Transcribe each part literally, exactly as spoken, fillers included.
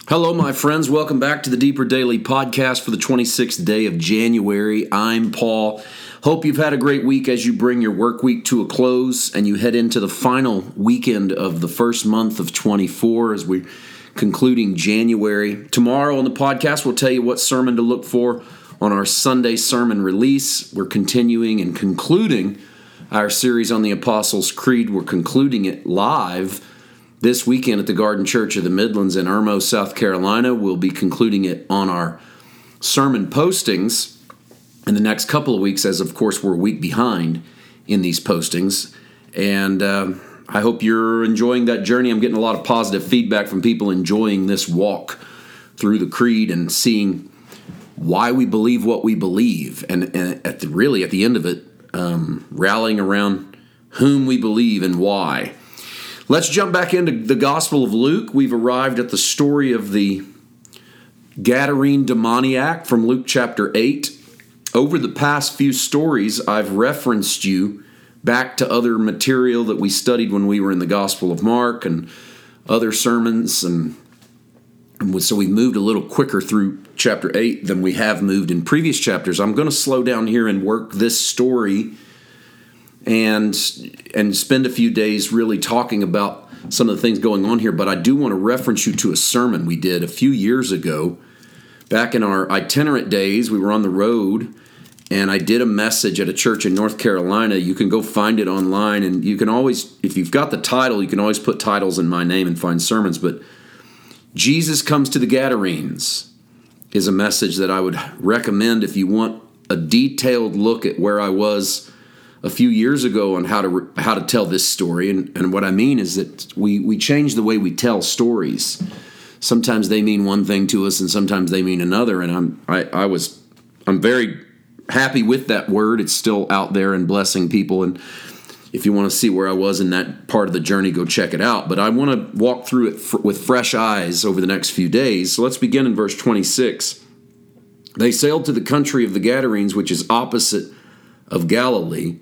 Hello, my friends. Welcome back to the Deeper Daily Podcast for the twenty-sixth day of January. I'm Paul. Hope you've had a great week as you bring your work week to a close and you head into the final weekend of the first month of twenty-four as we're concluding January. Tomorrow on the podcast, we'll tell you what sermon to look for on our Sunday sermon release. We're continuing and concluding our series on the Apostles' Creed. We're concluding it live this weekend at the Garden Church of the Midlands in Irmo, South Carolina. We'll be concluding it on our sermon postings in the next couple of weeks, as of course we're a week behind in these postings. And uh, I hope you're enjoying that journey. I'm getting a lot of positive feedback from people enjoying this walk through the Creed and seeing why we believe what we believe. And, and at the, really, at the end of it, um, rallying around whom we believe and why. Let's jump back into the Gospel of Luke. We've arrived at the story of the Gadarene demoniac from Luke chapter eight. Over the past few stories, I've referenced you back to other material that we studied when we were in the Gospel of Mark and other sermons. And, and so we moved a little quicker through chapter eight than we have moved in previous chapters. I'm going to slow down here and work this story and and spend a few days really talking about some of the things going on here. But I do want to reference you to a sermon we did a few years ago. Back in our itinerant days, we were on the road, and I did a message at a church in North Carolina. You can go find it online, and you can always, if you've got the title, you can always put titles in my name and find sermons. But Jesus Comes to the Gadarenes is a message that I would recommend if you want a detailed look at where I was a few years ago on how to how to tell this story. And, and what I mean is that we, we change the way we tell stories. Sometimes they mean one thing to us and sometimes they mean another. And I'm I, I was I'm very happy with that word. It's still out there and blessing people. And if you want to see where I was in that part of the journey, go check it out. But I want to walk through it f- with fresh eyes over the next few days. So let's begin in verse twenty-six. They sailed to the country of the Gadarenes, which is opposite of Galilee.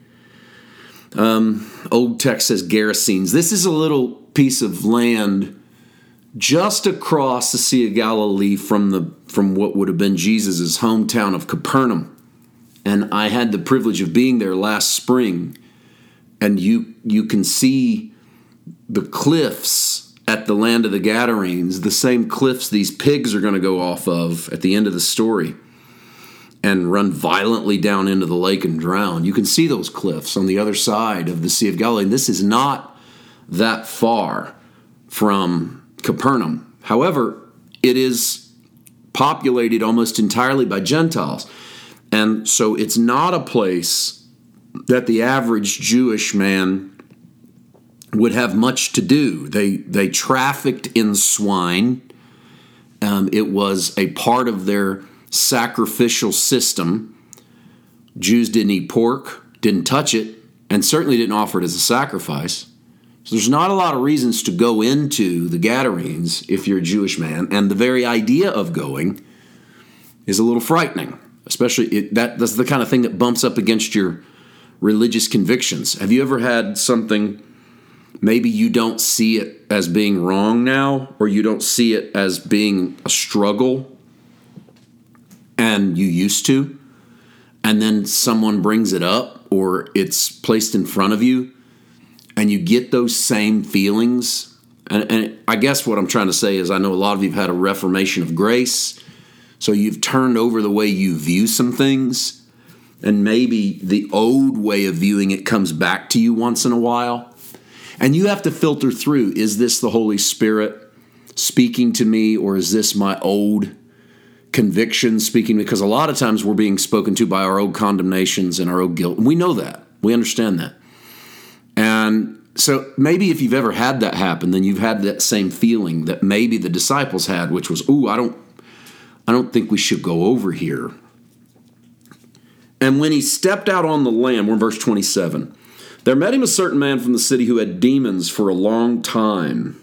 Um, old text says Gerasenes. This is a little piece of land just across the Sea of Galilee from the from what would have been Jesus' hometown of Capernaum. And I had the privilege of being there last spring. And you you can see the cliffs at the land of the Gadarenes, the same cliffs these pigs are going to go off of at the end of the story and run violently down into the lake and drown. You can see those cliffs on the other side of the Sea of Galilee. And this is not that far from Capernaum. However, it is populated almost entirely by Gentiles. And so it's not a place that the average Jewish man would have much to do. They, they trafficked in swine. Um, it was a part of their sacrificial system. Jews didn't eat pork, didn't touch it, and certainly didn't offer it as a sacrifice. So there's not a lot of reasons to go into the Gadarenes if you're a Jewish man, and the very idea of going is a little frightening, especially it, that, that's the kind of thing that bumps up against your religious convictions. Have you ever had something, maybe you don't see it as being wrong now, or you don't see it as being a struggle, and you used to, and then someone brings it up or it's placed in front of you and you get those same feelings? And, and I guess what I'm trying to say is I know a lot of you have had a reformation of grace, so you've turned over the way you view some things, and maybe the old way of viewing it comes back to you once in a while. And you have to filter through, is this the Holy Spirit speaking to me, or is this my old conviction speaking? Because a lot of times we're being spoken to by our old condemnations and our old guilt. And we know that. We understand that. And so maybe if you've ever had that happen, then you've had that same feeling that maybe the disciples had, which was, ooh, I don't, I don't think we should go over here. And when he stepped out on the land, we're in verse twenty-seven, there met him a certain man from the city who had demons for a long time.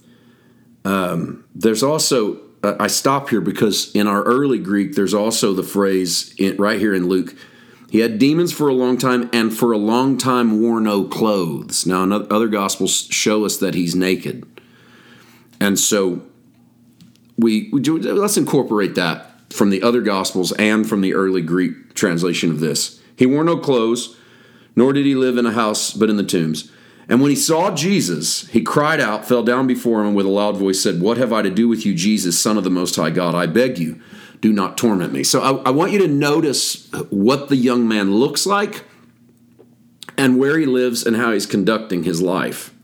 Um, there's also, uh, I stop here because in our early Greek, there's also the phrase in, right here in Luke, he had demons for a long time and for a long time wore no clothes. Now, other Gospels show us that he's naked. And so we, we do, let's incorporate that from the other Gospels and from the early Greek translation of this. He wore no clothes, nor did he live in a house, but in the tombs. And when he saw Jesus, he cried out, fell down before him, and with a loud voice said, "What have I to do with you, Jesus, Son of the Most High God? I beg you, do not torment me." So I, I want you to notice what the young man looks like and where he lives and how he's conducting his life.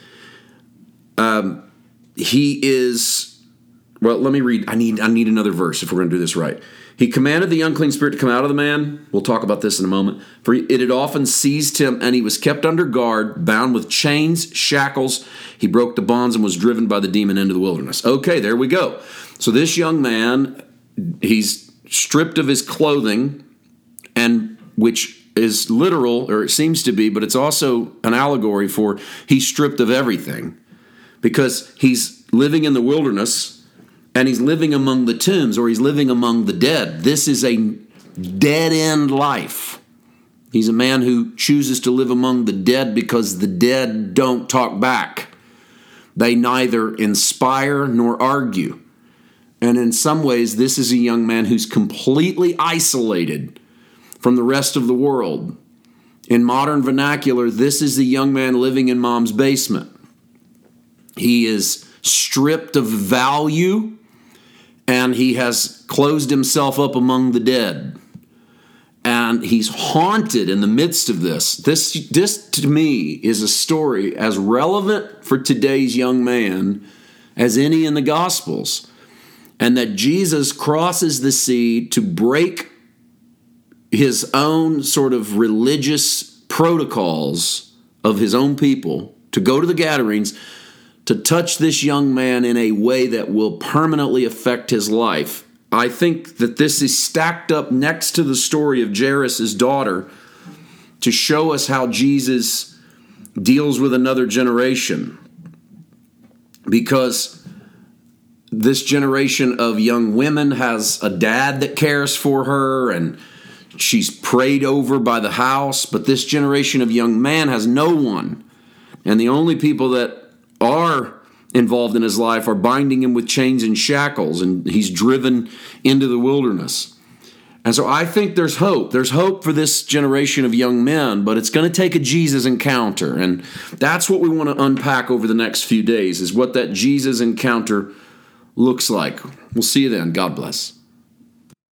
Um, he is, well, let me read. I need, I need another verse if we're going to do this right. He commanded the unclean spirit to come out of the man. We'll talk about this in a moment. For it had often seized him, and he was kept under guard, bound with chains, shackles. He broke the bonds and was driven by the demon into the wilderness. Okay, there we go. So this young man, he's stripped of his clothing, and which is literal, or it seems to be, but it's also an allegory for he's stripped of everything because he's living in the wilderness. And he's living among the tombs, or he's living among the dead. This is a dead-end life. He's a man who chooses to live among the dead because the dead don't talk back. They neither inspire nor argue. And in some ways, this is a young man who's completely isolated from the rest of the world. In modern vernacular, this is the young man living in mom's basement. He is stripped of value, and he has closed himself up among the dead. And he's haunted in the midst of this. This, this to me, is a story as relevant for today's young man as any in the Gospels. And that Jesus crosses the sea to break his own sort of religious protocols of his own people, to go to the Gadarenes, to touch this young man in a way that will permanently affect his life. I think that this is stacked up next to the story of Jairus' daughter to show us how Jesus deals with another generation. Because this generation of young women has a dad that cares for her, and she's prayed over by the house, but this generation of young man has no one. And the only people that are involved in his life are binding him with chains and shackles, and he's driven into the wilderness. And so I think there's hope. There's hope for this generation of young men, but it's going to take a Jesus encounter, and that's what we want to unpack over the next few days, is what that Jesus encounter looks like. We'll see you then. God bless.